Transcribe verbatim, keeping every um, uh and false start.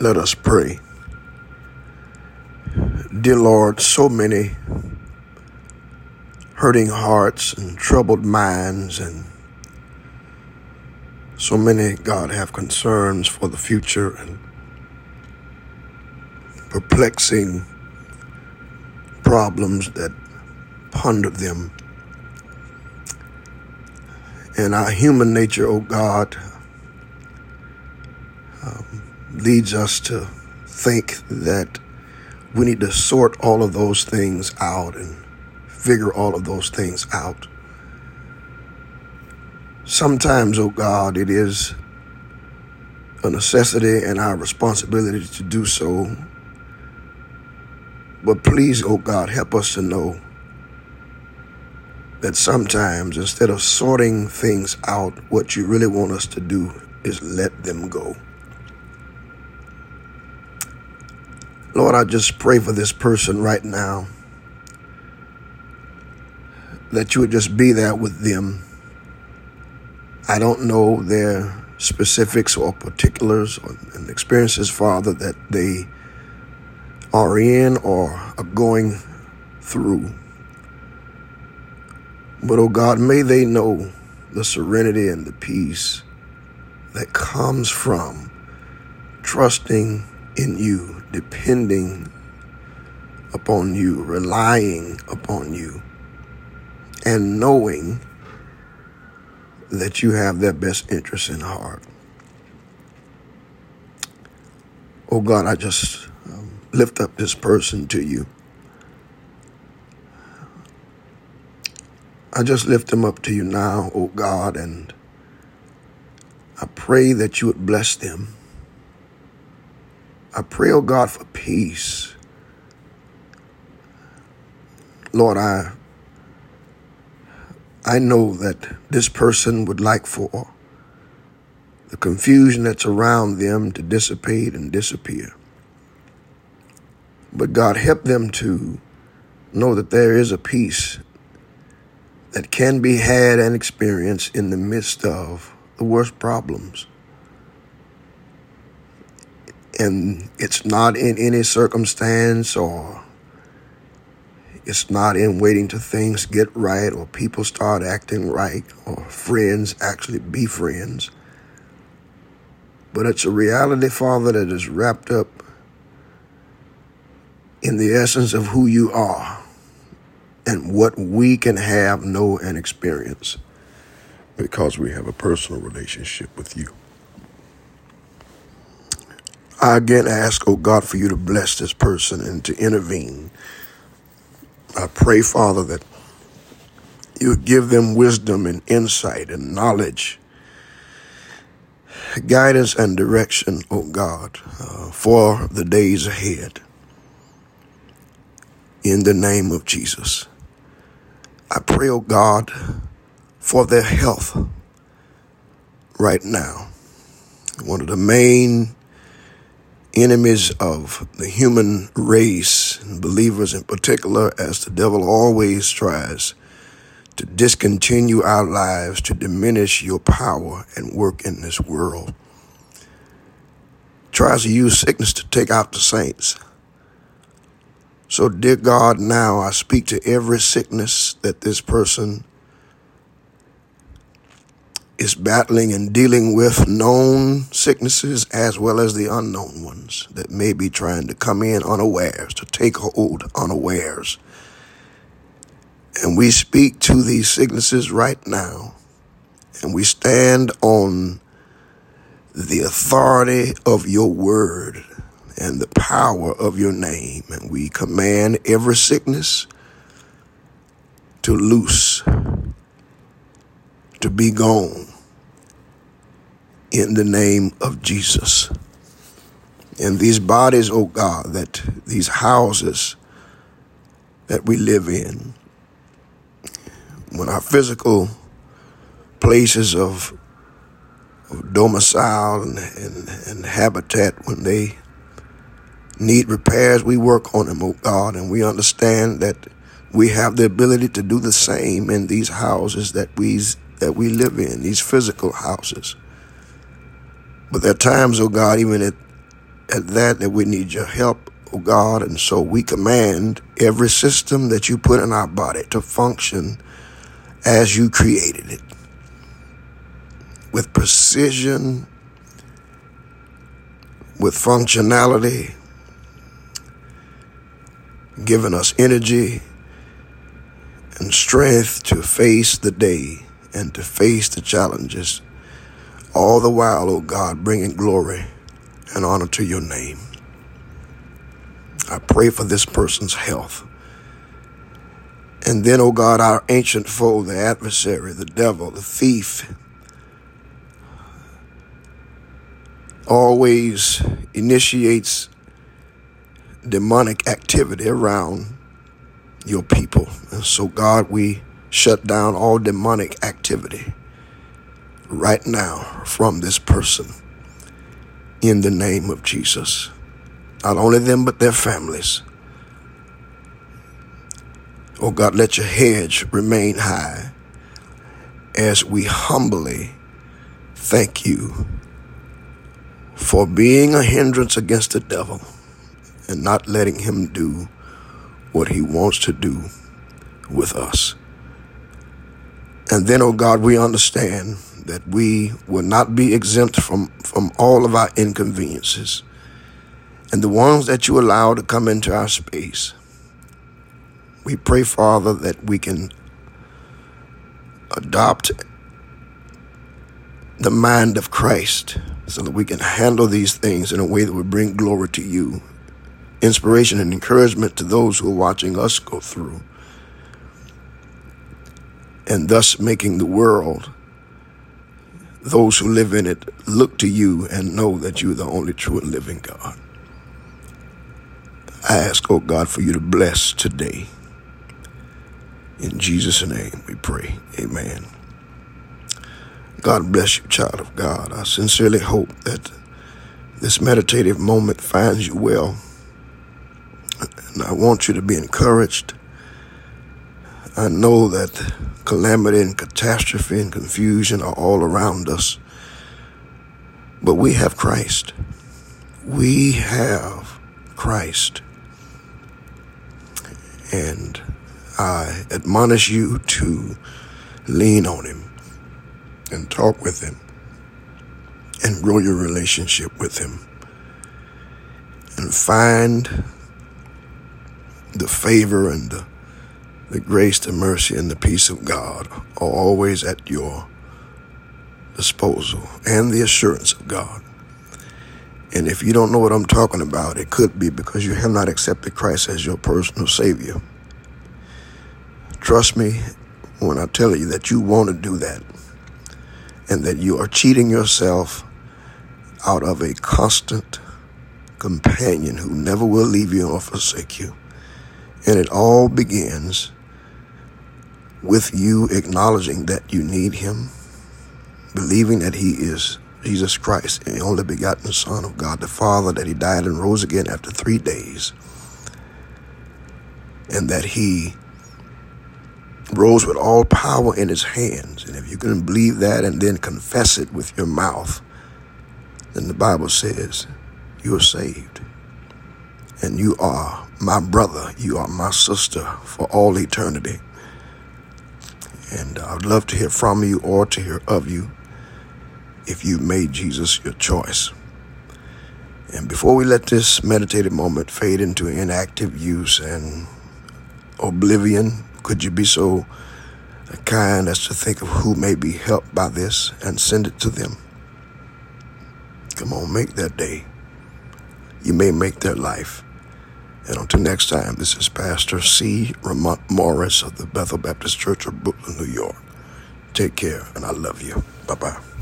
Let us pray. Dear Lord, so many hurting hearts and troubled minds, and so many, God, have concerns for the future and perplexing problems that ponder them. And our human nature, oh God, um, leads us to think that we need to sort all of those things out and figure all of those things out. Sometimes, oh God, it is a necessity and our responsibility to do so. But please, oh God, help us to know that sometimes, instead of sorting things out, what you really want us to do is let them go. Lord, I just pray for this person right now, that you would just be there with them. I don't know their specifics or particulars or and experiences, Father, that they are in or are going through. But, oh God, may they know the serenity and the peace that comes from trusting in you, depending upon you, relying upon you, and knowing that you have their best interests in heart. Oh God, I just um, lift up this person to you. I just lift them up to you now, oh God, and I pray that you would bless them. I pray, oh God, for peace. Lord, I I know that this person would like for the confusion that's around them to dissipate and disappear. But God, help them to know that there is a peace that can be had and experienced in the midst of the worst problems. And it's not in any circumstance, or it's not in waiting till things get right or people start acting right or friends actually be friends. But it's a reality, Father, that is wrapped up in the essence of who you are and what we can have, know, and experience because we have a personal relationship with you. I again ask, oh God, for you to bless this person and to intervene. I pray, Father, that you would give them wisdom and insight and knowledge, guidance and direction, oh God, uh, for the days ahead. In the name of Jesus. I pray, oh God, for their health right now. One of the main enemies of the human race, and believers in particular, as the devil always tries to discontinue our lives, to diminish your power and work in this world. Tries to use sickness to take out the saints. So, dear God, now I speak to every sickness that this person is battling and dealing with, known sicknesses as well as the unknown ones that may be trying to come in unawares, to take hold unawares. And we speak to these sicknesses right now, and we stand on the authority of your word and the power of your name. And we command every sickness to loose, to be gone in the name of Jesus. And these bodies, oh God, that these houses that we live in, when our physical places of, of domicile and, and, and habitat, when they need repairs, we work on them, oh God, and we understand that we have the ability to do the same in these houses that we that we live in, these physical houses. But there are times, oh God, even at, at that, that we need your help, oh God. And so we command every system that you put in our body to function as you created it, with precision, with functionality, giving us energy and strength to face the day and to face the challenges, all the while, oh God, bringing glory and honor to your name. I pray for this person's health. And then, oh God, our ancient foe, the adversary, the devil, the thief, always initiates demonic activity around your people. And so, God, we shut down all demonic activity right now from this person in the name of Jesus. Not only them, but their families. Oh God, let your hedge remain high as we humbly thank you for being a hindrance against the devil and not letting him do what he wants to do with us. And then, oh God, we understand that we will not be exempt from, from all of our inconveniences and the ones that you allow to come into our space. We pray, Father, that we can adopt the mind of Christ so that we can handle these things in a way that will bring glory to you, inspiration and encouragement to those who are watching us go through, and thus making the world, those who live in it, look to you and know that you are the only true and living God. I ask, oh God, for you to bless today. In Jesus' name we pray. Amen. God bless you, child of God. I sincerely hope that this meditative moment finds you well. And I want you to be encouraged. I know that calamity and catastrophe and confusion are all around us. But we have Christ. We have Christ. And I admonish you to lean on him and talk with him and grow your relationship with him and find the favor and the, the grace, the mercy, and the peace of God are always at your disposal, and the assurance of God. And if you don't know what I'm talking about, it could be because you have not accepted Christ as your personal Savior. Trust me when I tell you that you want to do that, and that you are cheating yourself out of a constant companion who never will leave you or forsake you. And it all begins with you acknowledging that you need him, believing that he is Jesus Christ, the only begotten Son of God the Father, that he died and rose again after three days, and that he rose with all power in his hands. And if you can believe that and then confess it with your mouth, then the Bible says you are saved. And you are my brother, you are my sister for all eternity. And I would love to hear from you or to hear of you if you made Jesus your choice. And before we let this meditative moment fade into inactive use and oblivion, could you be so kind as to think of who may be helped by this and send it to them? Come on, make that day. You may make their life. And until next time, this is Pastor C. Ramont Morris of the Bethel Baptist Church of Brooklyn, New York. Take care, and I love you. Bye-bye.